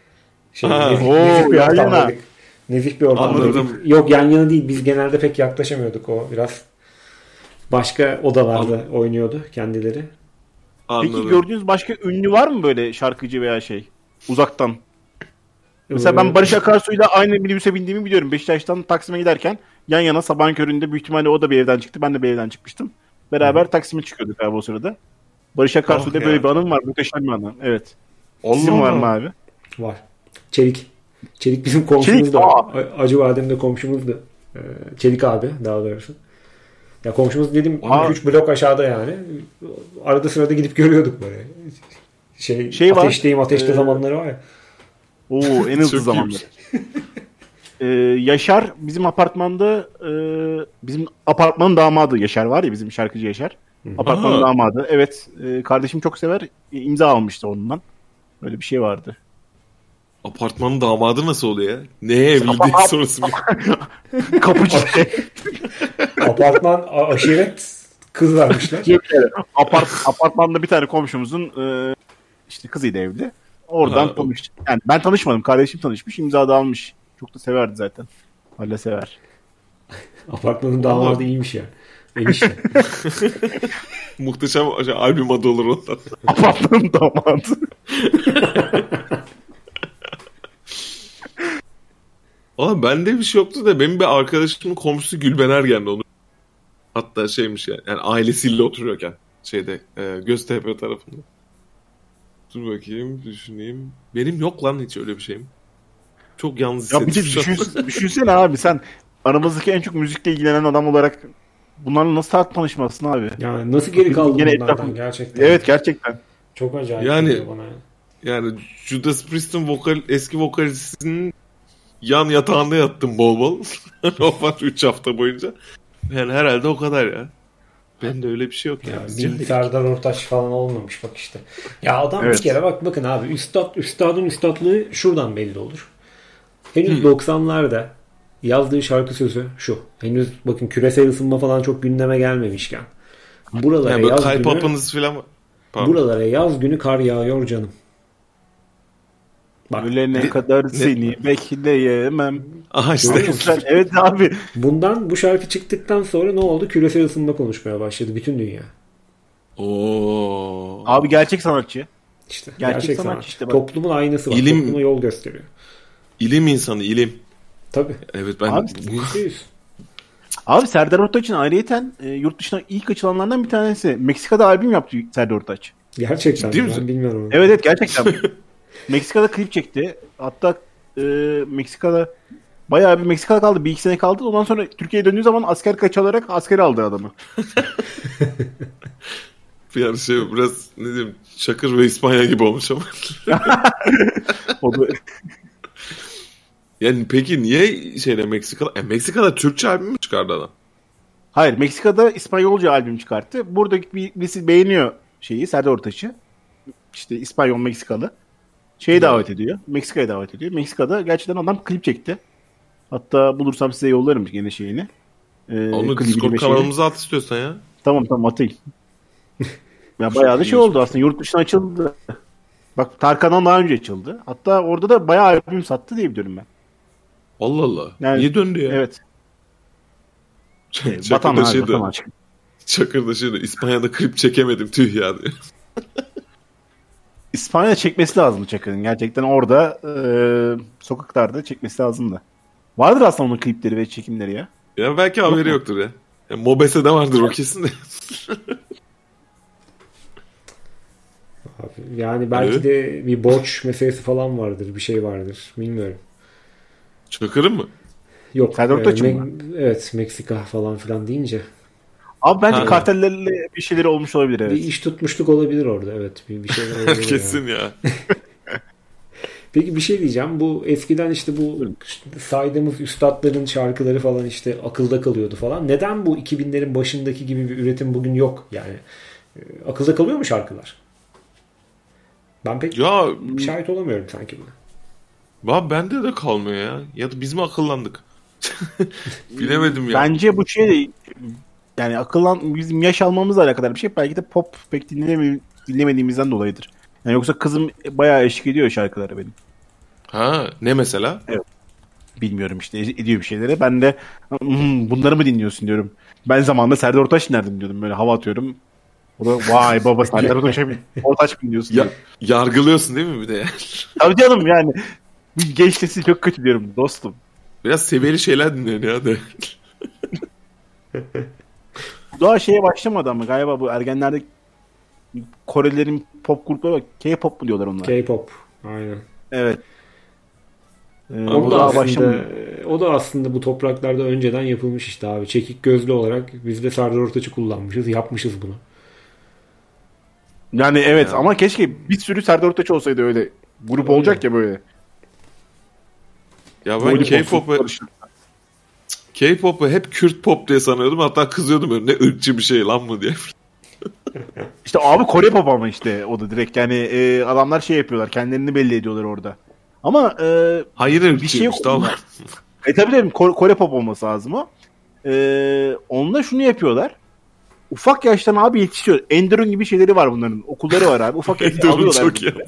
Nezih bir yan yana. ortamdaydık. Nezih bir ortamdaydık. Anladım. Yok, yan yana değil. Biz genelde pek yaklaşamıyorduk. O biraz başka odalarda oynuyordu kendileri. Anladım. Peki gördüğünüz başka ünlü var mı böyle şarkıcı veya uzaktan? Mesela ben Barış Akarsu'yla aynı minibüse bindiğimi biliyorum. Beşiktaş'tan Taksim'e giderken yan yana sabahın köründe büyük ihtimalle o da bir evden çıktı. Ben de bir evden çıkmıştım. Beraber Taksim'e çıkıyorduk abi o sırada. Barış Akarsu'da böyle bir anım var. Muhteşem bir anım. Evet. Sizin var mı abi? Var. Çelik bizim komşumuz Çelik, da. Acıbadem'de komşumuzdu. Çelik abi daha doğrusu. Ya komşumuz dedim 3 blok aşağıda yani. Arada sırada gidip görüyorduk böyle. Ateşte zamanları var ya. Oo, en hızlı Çok zamanlar. Yaşar bizim apartmanın damadı Yaşar var ya, bizim şarkıcı Yaşar. Apartmanın damadı. Evet, kardeşim çok sever. İmza almıştı ondan. Böyle bir şey vardı. Apartmanın damadı nasıl oluyor ya? Neye evliliği sonrası mı? Kapıcı. Apartman aşiret kız vermişler. Apartmanda bir tane komşumuzun kızıydı evli. Oradan tanıştık. Yani ben tanışmadım. Kardeşim tanışmış. İmza da almış. Çok da severdi zaten. Hala sever. Apartmanın damadı iyiymiş ya. Enişte. Muhteşem albüm adı olur ondan. Apartmanın damadı. Oğlum bende bir şey yoktu da benim bir arkadaşımın komşusu Gülben Ergen'di onu. Hatta şeymiş yani ailesiyle oturuyorken Göztepe tarafında. Dur bakayım düşüneyim. Benim yok lan hiç öyle bir şeyim. Çok yalnız Ya bir de hissettim şu an. düşünsene abi, sen aramızdaki en çok müzikle ilgilenen adam olarak bunlarla nasıl tanışmazsın abi? Yani nasıl geri kaldın Gene bunlardan etrafım- gerçekten? Evet, gerçekten. Çok acayip Yani- geliyor bana. Yani Judas Priest'in eski vokalistinin yan yatağında yattım bol bol. O var 3 hafta boyunca. Yani herhalde o kadar ya. Ben de öyle bir şey yok ya. Yani bir Serdar Ortaç falan olmamış bak işte. Ya adam Evet. bir kere bakın abi üstadın üstadlığı şuradan belli olur. Henüz 90'larda yazdığı şarkı sözü şu. Henüz bakın küresel ısınma falan çok gündeme gelmemişken. Buralara Yani böyle yaz Kyle günü, Pop'ınız falan var. Pardon. buralara yaz günü kar yağıyor canım. Bak Ölene kadar seni bekleyemem. Aha işte. Çok güzel. Evet abi. bundan bu şarkı çıktıktan sonra ne oldu? Küresel ısınma konuşmaya başladı bütün dünya. Oo. Abi gerçek sanatçı. İşte Gerçek gerçek sanatçı sanat. işte bak. Toplumun aynası var. İlim- Topluma yol gösteriyor. İlim insanı, ilim. Tabii. Evet ben Abi, %100. Abi Serdar Ortaç'ın ayrıyeten yurt dışına ilk açılanlardan bir tanesi. Meksika'da albüm yaptı Serdar Ortaç. Gerçekten Ciddi ben misin? bilmiyorum. onu. Evet gerçekten. Meksika'da klip çekti. Hatta Meksika'da bayağı bir Meksika'da kaldı. Bir iki sene kaldı. Ondan sonra Türkiye'ye döndüğü zaman asker kaçalarak askeri aldı adamı. yani şey biraz ne diyeyim Çakır ve İspanya gibi olmuş ama. O da Yani peki niye Meksika'da Meksika'da Türkçe albüm mü çıkardı adam? Hayır, Meksika'da İspanyolca albüm çıkarttı. Burada birisi beğeniyor Serdar Ortaç'ı. İşte İspanyol Meksikalı. Davet ediyor. Meksika'ya davet ediyor. Meksika'da gerçekten adam klip çekti. Hatta bulursam size yollarım gene şeyini. Onu klibini Discord ve şeyini. kanalımıza at istiyorsan ya. Tamam atayım. Ya bayağı da şey oldu aslında. Yurt dışına açıldı. Bak Tarkan'dan daha önce açıldı. Hatta orada da bayağı albüm sattı diye biliyorum ben. Allah Allah. Yani- Niye döndü ya? Evet. Çakır Vatan da abi, şeydi. vatan aşkı. Çakır da şeydi. İspanya'da klip çekemedim tüh ya diyor. İspanya'da çekmesi lazım Çakır'ın. Gerçekten orada sokaklarda çekmesi lazım da. Vardır aslında onun klipleri ve çekimleri ya. Ya belki haberi yoktur ya. Mobese'de vardır o kesin de. Abi, yani belki Evet. de bir borç meselesi falan vardır. Bir şey vardır. Bilmiyorum. Çakır'ın mı? Yok. Serdar Ortaç'ın mı? Evet. Meksika falan filan deyince. Abi bence Ha. kartellerle bir şeyleri olmuş olabilir, evet. Bir iş tutmuşluk olabilir orada. Evet. Bir şeyler olabilir. Kesin yani. ya. Peki bir şey diyeceğim. Bu eskiden işte bu saydığımız üstadların şarkıları falan işte akılda kalıyordu falan. Neden bu 2000'lerin başındaki gibi bir üretim bugün yok? Yani akılda kalıyor mu şarkılar? Ben pek Ya şahit olamıyorum sanki buna. bende de kalmıyor ya. Ya da biz mi akıllandık? Bilemedim ya. Bence bu de yani bizim yaş almamızla alakalı bir şey. Belki de pop pek dinlemediğimizden dolayıdır. Yani yoksa kızım bayağı eşlik ediyor şarkılara benim. Ha ne mesela? Bilmiyorum işte ediyor bir şeylere. Ben de bunları mı dinliyorsun diyorum. Ben zamanında Serdar Ortaç dinlerdim diyordum. Böyle hava atıyorum. O da vay baba Serdar Ortaç mı dinliyorsun? Ya, diyor. yargılıyorsun değil mi bir de ya? Tabii canım yani. Genç nesil çok kötü diyorum dostum. Biraz seviyeli şeyler dinleyin ya de. Daha şeye başlamadı ama galiba bu ergenlerde Korelilerin pop grupları var. K-pop mu diyorlar onlar? K-pop. Aynen. Evet. O Bu da, daha aslında, başlamadı. o da aslında bu topraklarda önceden yapılmış işte abi. Çekik gözlü olarak biz de Serdar Ortaç'ı kullanmışız. Yapmışız bunu. Yani evet Ya. ama keşke bir sürü Serdar Ortaç olsaydı öyle. Grup olacak ya böyle. Ya ben K-pop'u hep Kürt pop diye sanıyordum. Hatta kızıyordum öyle ne ırkçı bir şey lan mı diye. İşte abi Kore pop ama işte o da direkt yani adamlar şey yapıyorlar. Kendilerini belli ediyorlar orada. Ama Hayır bir şey ırkçıymış yok. tamam. Tabii Kore pop olması lazım o. Onunla şunu yapıyorlar. Ufak yaştan abi yetişiyor. Enderun gibi şeyleri var bunların. Okulları var abi. Ufak yaştan Enderun alıyorlar. çok iyi.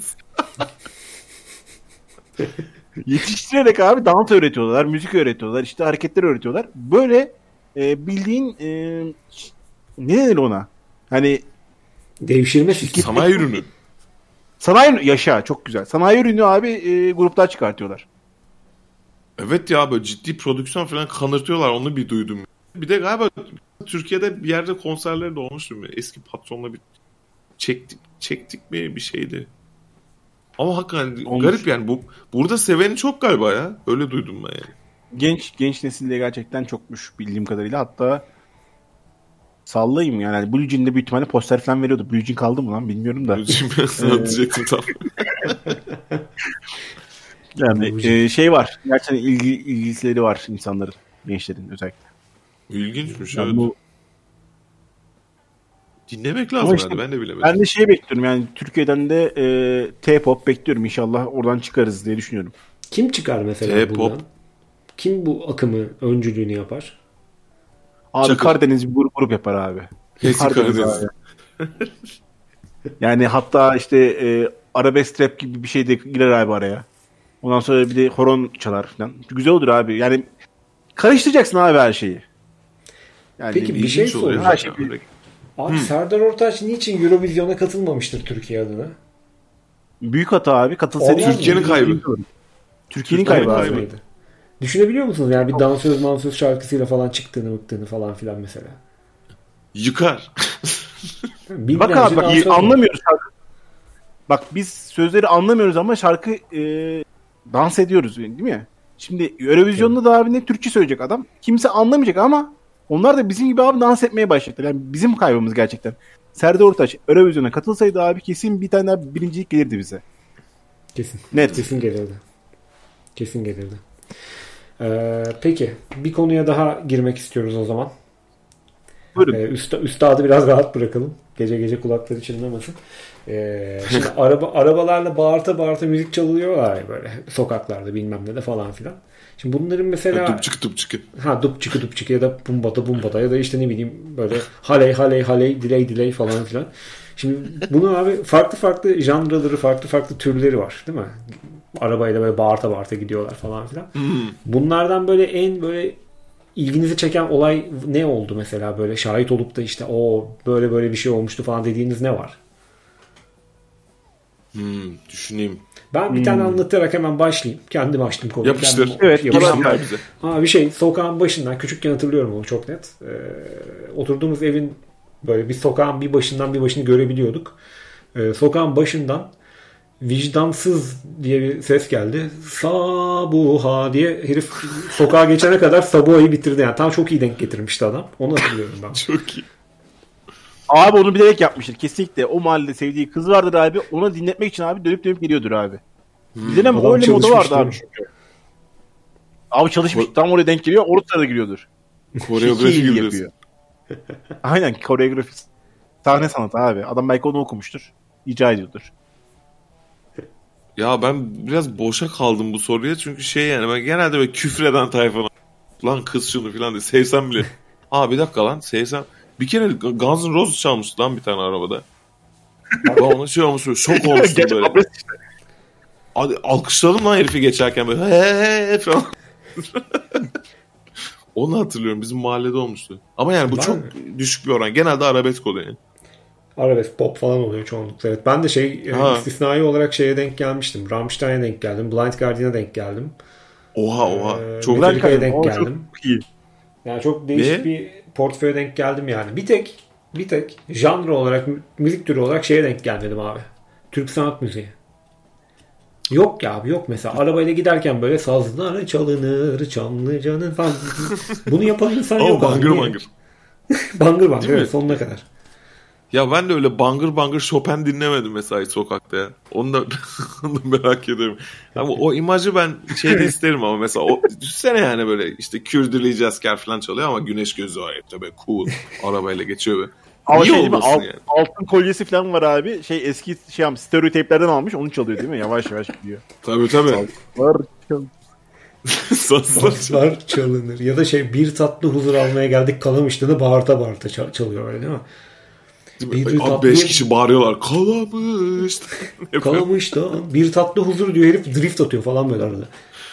Yetiştirerek abi dans öğretiyorlar, müzik öğretiyorlar, işte hareketler öğretiyorlar. Böyle bildiğin ne denir ona? Hani Devşirme Sanayi ürünü. sanayi yaşa çok güzel. Sanayi ürünü abi gruplar çıkartıyorlar. Evet ya böyle ciddi prodüksiyon falan kanırtıyorlar onu bir duydum. Bir de galiba Türkiye'de bir yerde konserleri de olmuştu. Eski patronla bir çektik mi bir şeydi. Ama hakikaten Olmuş. garip yani. Burada seveni çok galiba ya. Öyle duydum ben yani. Genç nesilde gerçekten çokmuş bildiğim kadarıyla. Hatta sallayayım yani. Blue Jean'de büyük ihtimalle poster falan veriyordu. Blue Jean kaldı mı lan bilmiyorum da. Şimdi ben sana diyecektim tam. Yani şey var. Gerçekten ilgisileri var insanların. Gençlerin özellikle. İlginçmiş Yani evet. bu, Dinlemek lazım Ama işte yani. Ben de bilemedim. ben de şey bekliyorum yani Türkiye'den de T-pop bekliyorum. İnşallah oradan çıkarız diye düşünüyorum. Kim çıkar mesela T-pop. buradan? Kim bu akımı öncülüğünü yapar? Abi Çakır. Karadeniz bir grup yapar abi. Kesin Karadeniz. abi. Yani hatta işte arabesk rap gibi bir şey de girer abi araya. Ondan sonra bir de horon çalar falan. Güzel olur abi. Yani karıştıracaksın abi her şeyi. Yani Peki bir şey İlginç oluyor. soracağım. Her şey Abi Serdar Ortaç niçin Eurovision'a katılmamıştır Türkiye adına? büyük hata abi. Katılsaydı Olmaz Türkiye'nin mı? kaybı. Türkiye'nin kaybı abi. kaybı. Düşünebiliyor musunuz yani bir dansöz şarkısıyla falan çıktığını falan filan mesela? Yıkar. Bak abi bak anlamıyoruz şarkı. Bak biz sözleri anlamıyoruz ama şarkı dans ediyoruz değil mi? Şimdi Eurovision'da da abi ne Türkçe söyleyecek adam. Kimse anlamayacak ama onlar da bizim gibi abi dans etmeye başladılar. Yani bizim kaybımız gerçekten. Serdar Ortaç Eurovision'a katılsaydı abi kesin bir tane daha birincilik gelirdi bize. Kesin. Net. Kesin gelirdi. Kesin gelirdi. Peki bir konuya daha girmek istiyoruz o zaman. Buyurun. Üstadı biraz rahat bırakalım. Gece gece kulakları çınlamasın. Şimdi arabalarla bağırta müzik çalıyorlar ya böyle sokaklarda bilmem ne de falan filan. Şimdi bunların mesela Dupçık. dupçıkı ya da bumbada ya da işte ne bileyim böyle haley delay falan filan. Şimdi bunun abi farklı janraları farklı türleri var değil mi? Arabayla böyle bağırta gidiyorlar falan filan. Bunlardan böyle en böyle ilginizi çeken olay ne oldu mesela böyle şahit olup da işte o böyle bir şey olmuştu falan dediğiniz ne var? Düşüneyim. Ben bir tane anlatarak hemen başlayayım. Kendim açtım konuyu. Yapıştır. Kendim Evet, yapıştırdım. yapıştır. bize. Ama bir şey sokağın başından küçükken hatırlıyorum onu çok net. Oturduğumuz evin böyle bir sokağın bir başını görebiliyorduk. Sokağın başından vicdansız diye bir ses geldi. Sabuha diye herif sokağa geçene kadar Sabuha'yı bitirdi. Yani tam çok iyi denk getirmişti adam. Onu hatırlıyorum ben. Çok iyi. Abi onu bilerek yapmıştır. Kesinlikle o mahallede sevdiği kız vardır abi. Ona dinletmek için abi dönüp geliyordur abi. Bizde de Adam öyle moda vardı çalışmıştı. abi çünkü. Abi çalışmış. Tam oraya denk geliyor. Orada da giriyordur. Koreografi İyi gibi yapıyor. Aynen koreografi. Sahne sanatı abi. Adam belki onu okumuştur. İcra ediyordur. Ya ben biraz boşa kaldım bu soruya çünkü yani ben genelde böyle küfreden tayfana lan kız şunu falan diye sevsem bile. Bir dakika lan sevsem. Bir kere Guns N' Roses çalmıştı lan bir tane arabada. Ben ona şey olmuş böyle şok olmuştum böyle. Hadi alkışladım lan herifi geçerken böyle he falan. Onu hatırlıyorum bizim mahallede olmuştu. Ama yani bu Var çok mı? düşük bir oran. Genelde arabesk oluyor yani. Arabesk pop falan oluyor çoğunlukla. Evet. Ben de istisnai olarak şeye denk gelmiştim. Rammstein'e denk geldim. Blind Guardian'a denk geldim. Oha. Çok Metallica'ya denk O geldim. çok iyi. Yani çok değişik bir portföye denk geldim yani. Bir tek janr olarak, müzik türü olarak şeye denk gelmedim abi. Türk sanat müziği. Yok ya abi yok mesela. Arabayla giderken böyle sazlar çalınır, Çamlıca'nın falan. Bunu yapan insan yok abi. bangır bangır. Bangır Değil evet mi? sonuna kadar. Ya ben de öyle bangır Chopin dinlemedim mesela hiç sokakta ya. Onu da merak ediyorum. Ama o imajı ben şeyde isterim ama mesela düşünsene yani böyle işte Kürdili asker falan çalıyor ama güneş gözü var tabii cool arabayla geçiyor böyle. Ama Niye şey değil mi? olmasın yani? Altın kolyesi falan var abi. Eski stereotiplerden almış. Onu çalıyor değil mi? Yavaş gidiyor. Tabii. Var. Sazlar. Sazlar çalınır. Ya da bir tatlı huzur almaya geldik kalamıştığını bağırta çalıyor öyle değil mi? Abi 5 kişi bağırıyorlar. Kalamış. Kalamış'tan bir tatlı huzur diyor herif drift atıyor falan böyle arada.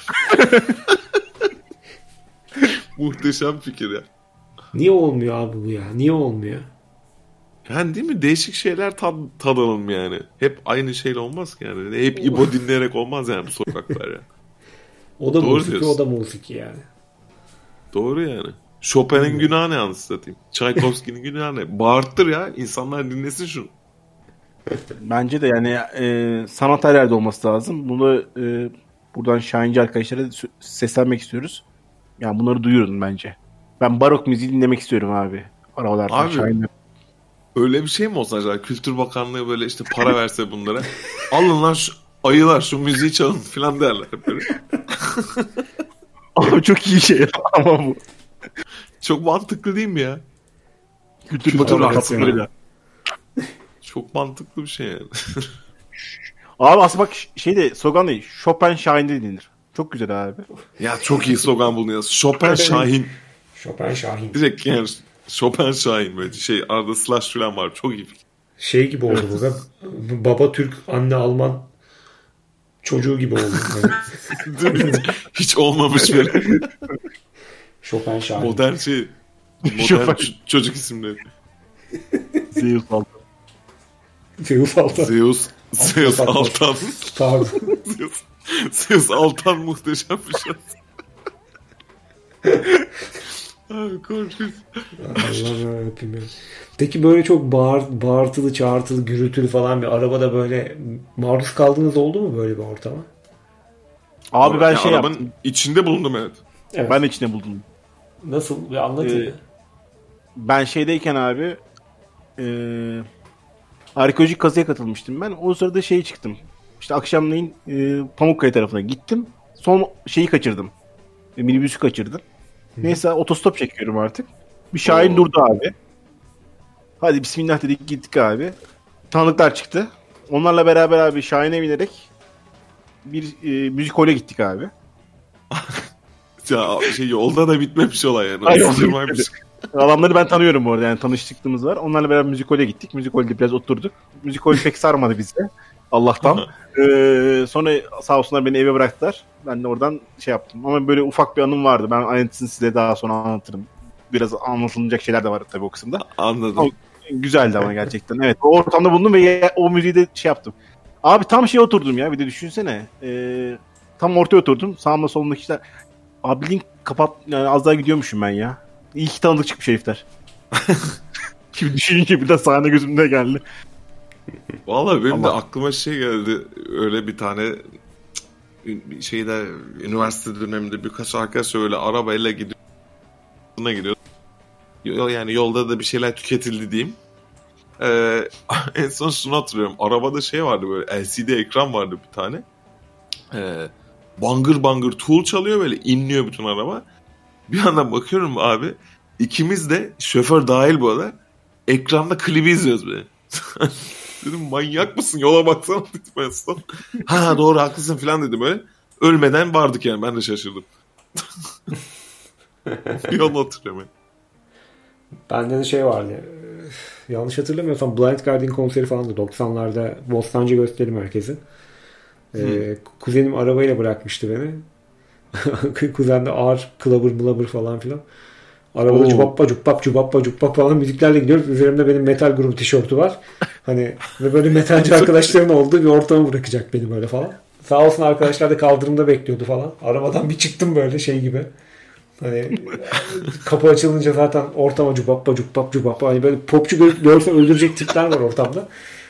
Muhteşem fikir ya. Niye olmuyor abi bu ya? Niye olmuyor? Yani değil mi? Değişik şeyler tadalım yani. Hep aynı şeyle olmaz ki yani. Hep İbo dinleyerek olmaz yani bu sokaklar ya. O da Doğru musiki, diyorsun. o da musiki yani. Doğru yani. Chopin'in günahı ne anlatayım? Tchaikovsky'nin günahı ne? Bağırttır ya. İnsanlar dinlesin şunu. Bence de yani sanat her yerde olması lazım. Bunu buradan Şahinci arkadaşlara seslenmek istiyoruz. Yani bunları duyurun bence. Ben barok müziği dinlemek istiyorum abi. Arabalarda. Abi, Şahin'de. Öyle bir şey mi olsa acaba? Kültür Bakanlığı böyle işte para verse bunlara. Alın lan şu ayılar şu müziği çalın falan derler böyle. Abi çok iyi şey ama bu. Çok mantıklı değil mi ya? Kültür Bakanlığı kapsamıyla. Çok mantıklı bir şey yani. Abi aslında bak slogan değil. Chopin Şahin'de dinlenir. Çok güzel abi. Ya çok iyi slogan bulunuyor. Chopin Şahin. Chopin Şahin. Direkt yani Chopin Şahin böyle arada slash falan var. Çok iyi. Şey gibi oldu bu da. Baba Türk, anne Alman çocuğu gibi oldu. Hiç olmamış böyle. Chopin Şahin. Modern çocuk isimleri. Zeus Altan. Zeus Altan. Zeus Altan. Pardon. Zeus Altan muhteşem bir şey. Abi korkunç. Allah'ım yarabbim ya. Peki böyle çok bağırtılı, çağırtılı, gürültülü falan bir arabada böyle maruz kaldığınız oldu mu böyle bir ortama? Abi ben arabanın yaptım. içinde bulundum evet. Ben de içinde buldum. Nasıl? Bir anlatın ya. Ben şeydeyken abi arkeolojik kazıya katılmıştım ben. O sırada çıktım. İşte akşamleyin Pamukkale tarafına gittim. Son şeyi kaçırdım. Minibüsü kaçırdım. Neyse otostop çekiyorum artık. Bir Şahin durdu abi. Hadi bismillah dedik gittik abi. Tanıdıklar çıktı. Onlarla beraber abi Şahin'e binerek bir müzikole gittik abi. Ya yolda da bitmemiş olay yani. Hayır, adamları ben tanıyorum bu arada yani tanıştıklığımız var. Onlarla beraber müzikole gittik. Müzikolde biraz oturduk. Müzikol pek sarmadı bizi. Allah'tan. Sonra sağ olsunlar beni eve bıraktılar. Ben de oradan yaptım. Ama böyle ufak bir anım vardı. Ben ayrıntısını size daha sonra anlatırım. Biraz anlatılacak şeyler de var tabii o kısımda. Anladım. Ama güzeldi ama gerçekten. Evet. O ortamda bulundum ve o müziği de yaptım. Abi tam oturdum ya. Bir de düşünsene. Tam ortaya oturdum. Sağımda solumdaki kişiler. Abi link kapat. Yani az daha gidiyormuşum ben ya. İyi ki tanıdık çıkmış herifler. Şimdi düşününce bir de sahne gözümde geldi. Vallahi benim de aklıma geldi. Öyle bir tane üniversite döneminde birkaç arkadaş öyle arabayla gidiyor. Yani yolda da bir şeyler tüketildi diyeyim. En son şunu hatırlıyorum. Arabada vardı böyle LCD ekran vardı bir tane. Bangır bangır Tool çalıyor böyle inliyor bütün araba. Bir yandan bakıyorum abi. İkimiz de şoför dahil bu arada ekranda klibi izliyoruz böyle. Dedim manyak mısın yola baksana dedim. Ha doğru haklısın falan dedim böyle. Ölmeden vardık yani ben de şaşırdım. Yolu hatırlıyorum yani. Bende de vardı. Yanlış hatırlamıyorsam Blind Guardian konseri falandı 90'larda Bostancı Gösteri Merkezi. Kuzenim arabayla bırakmıştı beni. Kuzen de ağır kılabır mılabır falan filan. Arabada cubappa cubbap falan müziklerle gidiyoruz. Üzerimde benim metal grubu tişörtü var. Ve böyle metalci arkadaşlarım olduğu bir ortama bırakacak beni böyle falan. Sağ olsun arkadaşlar da kaldırımda bekliyordu falan. Arabadan bir çıktım böyle gibi. Kapı açılınca zaten ortama cubappa. Böyle popçu görse öldürecek tipler var ortamda.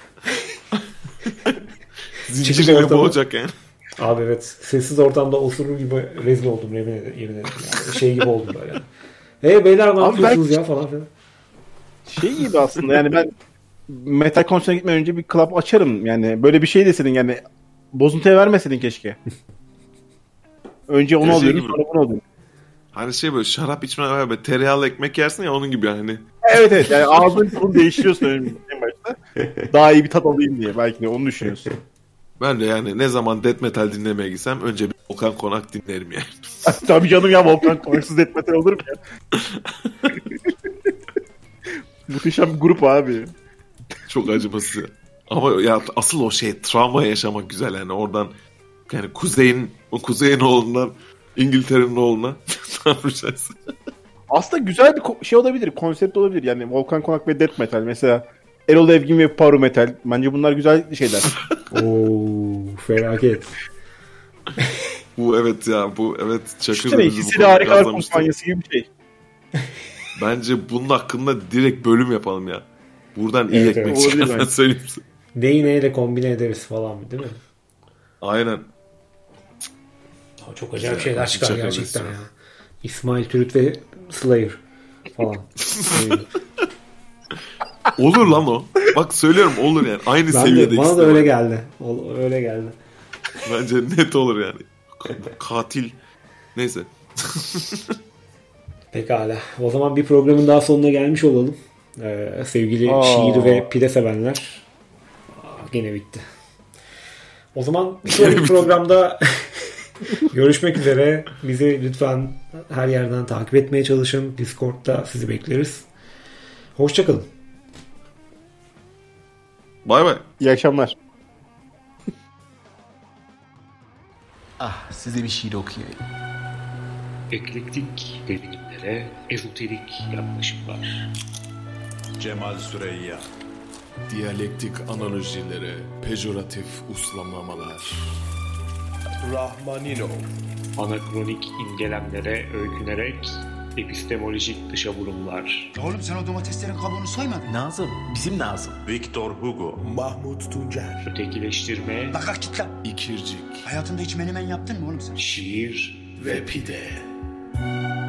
Zincir gibi olacak yani. Abi evet. Sessiz ortamda osurur gibi rezil oldum yemin ederim. Yani gibi oldum böyle. Hey beyler ne yapıyorsunuz ya falan filan. Gibi aslında yani ben metal konserine gitmeden önce bir club açarım. Yani böyle bir şey deseydin yani bozuntuya vermeseydin keşke. Önce onu alıyorum sonra bunu alıyorum. Hani böyle şarap içmeden beraber tereyağlı ekmek yersin ya onun gibi yani. Evet yani ağzın bunu değiştiriyorsun en başta. Daha iyi bir tat alayım diye belki de onu düşünüyorsun. Ben de yani ne zaman death metal dinlemeye gitsem önce bir Volkan Konak dinlerim yani. Tabii canım ya Volkan Konak'sız death metal olur mu ya? Muhteşem bir grup abi. Çok acımasız. Ama ya asıl o travma yaşamak güzel yani oradan yani kuzeyin oğlundan İngiltere'nin oğluna ne yapacağız? Aslında güzel bir olabilir, konsept olabilir. Yani Volkan Konak ve death metal mesela Erol Evgin ve Power metal. Bence bunlar güzel şeyler. Felaket. Bu evet Çakır. İkisi de harikalar kumpanyası gibi bir şey. Bence bunun hakkında direkt bölüm yapalım ya. Buradan iyi ekmek çıkar ben söyleyeyim size. neyi neyle kombine ederiz falan değil mi? Aynen. Çok acayip Güzel, şeyler çıkar çok gerçekten hevesli. ya. İsmail Türüt ve Slayer falan. Olur lan o. Bak söylüyorum olur yani. Aynı Ben seviyede de, bana ikisi da de öyle var. geldi. Öyle geldi. Bence net olur yani. Katil. Neyse. Pekala. O zaman bir programın daha sonuna gelmiş olalım. Sevgili şiir ve pide sevenler. Gene bitti. O zaman bir sonraki programda görüşmek üzere. Bizi lütfen her yerden takip etmeye çalışın. Discord'da sizi bekleriz. Hoşçakalın. Bay bay. İyi akşamlar. Ah size bir şiir okuyayım. Eklektik devinimlere ezoterik yaklaşımlar. Cemal Süreyya. Diyalektik analojilere pejoratif uslamlamalar. Rahmaninov. Anakronik imgelemlere öykünerek epistemolojik dışa vurumlar. Oğlum sen o domateslerin kabuğunu soymadın. Nazım. Bizim Nazım. Victor Hugo. Mahmut Tuncer. Ötekileştirme, Bak kalk git lan. İkircik. Hayatında hiç menemen yaptın mı oğlum sen? şiir Ve pide.